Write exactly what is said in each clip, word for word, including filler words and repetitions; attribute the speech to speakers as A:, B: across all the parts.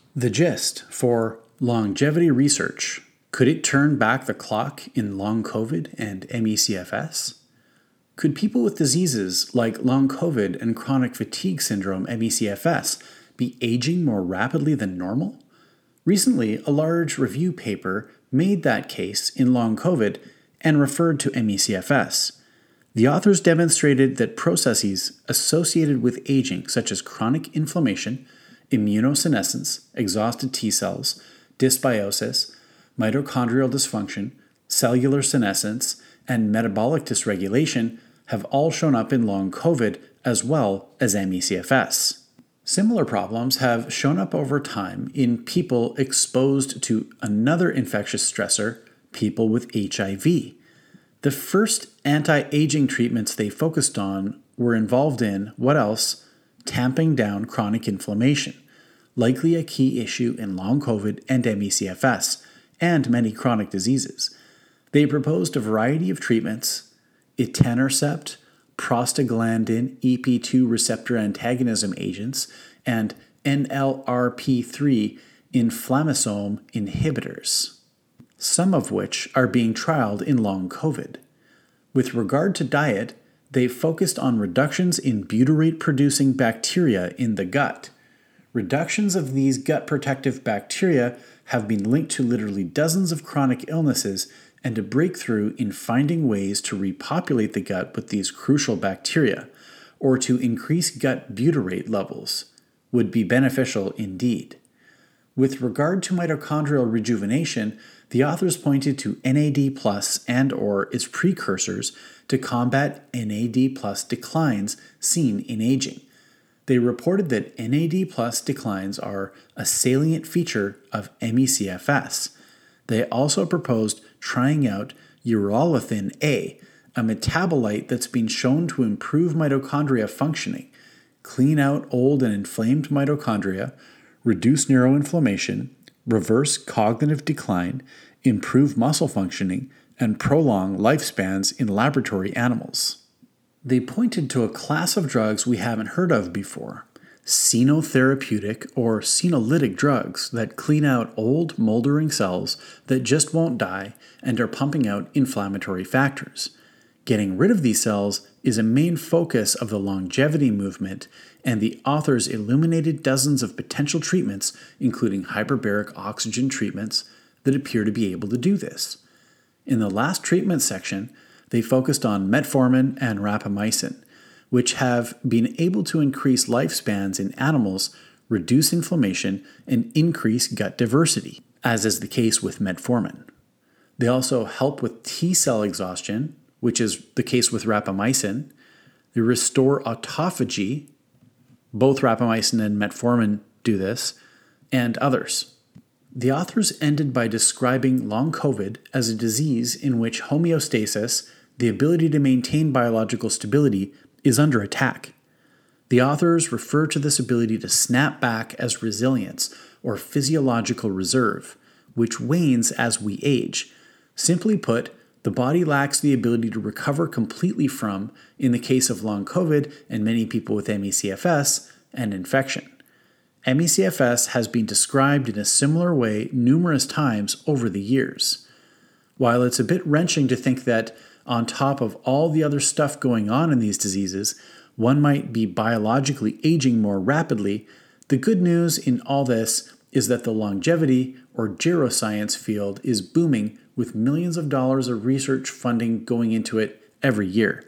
A: The gist for longevity research. Could it turn back the clock in long COVID and M E C F S? Could people with diseases like long COVID and chronic fatigue syndrome M E C F S be aging more rapidly than normal? Recently, a large review paper made that case in long COVID and referred to M E C F S. The authors demonstrated that processes associated with aging, such as chronic inflammation, immunosenescence, exhausted T cells, dysbiosis, mitochondrial dysfunction, cellular senescence, and metabolic dysregulation have all shown up in long COVID as well as M E C F S. Similar problems have shown up over time in people exposed to another infectious stressor, people with H I V. The first anti-aging treatments they focused on were involved in, what else? Tamping down chronic inflammation, likely a key issue in long COVID and M E C F S, and many chronic diseases. They proposed a variety of treatments: etanercept, prostaglandin E P two receptor antagonism agents, and N L R P three inflammasome inhibitors, some of which are being trialed in long COVID. With regard to diet, they focused on reductions in butyrate-producing bacteria in the gut. Reductions of these gut protective bacteria have been linked to literally dozens of chronic illnesses, and a breakthrough in finding ways to repopulate the gut with these crucial bacteria, or to increase gut butyrate levels, would be beneficial indeed. With regard to mitochondrial rejuvenation, the authors pointed to N A D plus and or its precursors to combat N A D plus declines seen in aging. They reported that N A D plus declines are a salient feature of M E C F S. They also proposed trying out urolithin A, a metabolite that's been shown to improve mitochondria functioning, clean out old and inflamed mitochondria, reduce neuroinflammation, reverse cognitive decline, improve muscle functioning, and prolong lifespans in laboratory animals. They pointed to a class of drugs we haven't heard of before: xenotherapeutic or xenolytic drugs that clean out old, moldering cells that just won't die and are pumping out inflammatory factors. Getting rid of these cells is a main focus of the longevity movement, and the authors illuminated dozens of potential treatments, including hyperbaric oxygen treatments, that appear to be able to do this. In the last treatment section, they focused on metformin and rapamycin, which have been able to increase lifespans in animals, reduce inflammation, and increase gut diversity, as is the case with metformin. They also help with T cell exhaustion, which is the case with rapamycin. They restore autophagy. Both rapamycin and metformin do this, and others. The authors ended by describing long COVID as a disease in which homeostasis, the ability to maintain biological stability, is under attack. The authors refer to this ability to snap back as resilience or physiological reserve, which wanes as we age. Simply put, the body lacks the ability to recover completely from, in the case of long COVID and many people with M E C F S, an infection. M E C F S has been described in a similar way numerous times over the years. While it's a bit wrenching to think that, on top of all the other stuff going on in these diseases, one might be biologically aging more rapidly, the good news in all this is that the longevity or geroscience field is booming, with millions of dollars of research funding going into it every year.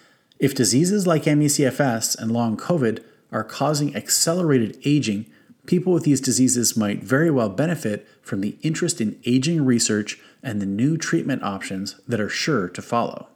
A: If diseases like M E C F S and long COVID are causing accelerated aging, people with these diseases might very well benefit from the interest in aging research and the new treatment options that are sure to follow.